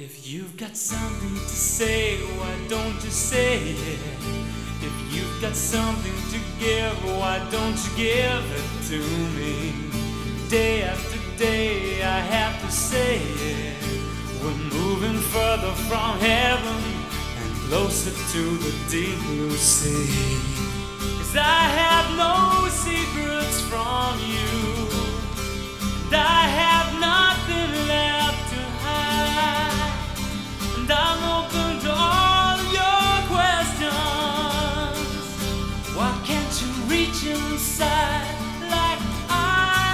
If you've got something to say, why don't you say it? If you've got something to give, why don't you give it to me? Day after day I have to say it. We're moving further from heaven and closer to the deep blue sea. 'Cause I have no secrets from you, and I have nothing left to hide, and I'm open to all your questions. Why can't you reach inside like I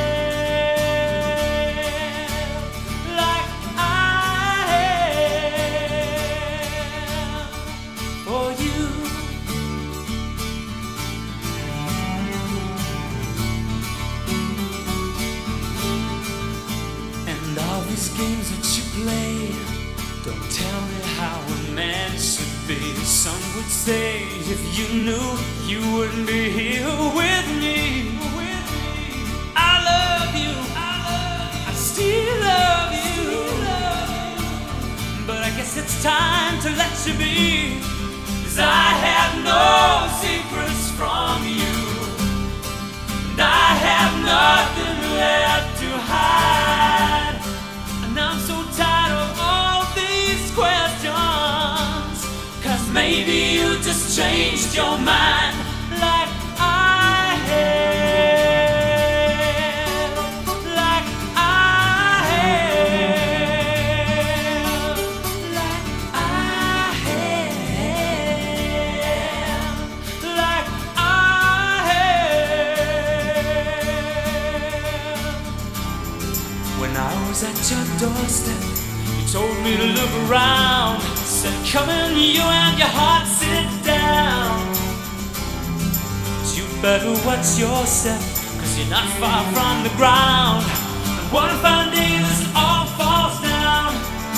have, like I have for you? And all these games that you play don't tell me how a man should be. Some would say if you knew, you wouldn't be here with me. I love you, I still love you, but I guess it's time to let you be. 'Cause I have no secrets from you, and I have nothing left to hide, and I'm so tired of all these questions. 'Cause maybe you just changed your mind like I have, like I have, like I have, like I have. When I was at your doorstep, you told me to look around. Said, come in, you and your heart, sit down. But you better watch your step, 'cause you're not far from the ground. And one fine day this all falls down.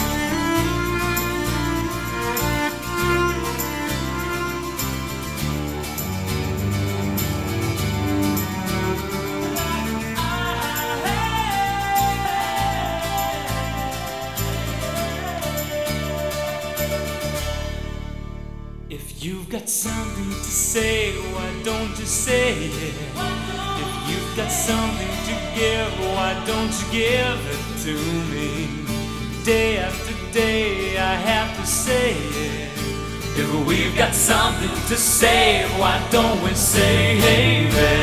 If you've got something to say, why don't you say it? If you've got something to give, why don't you give it to me? Day after day I have to say it. If we've got something to say, why don't we say it?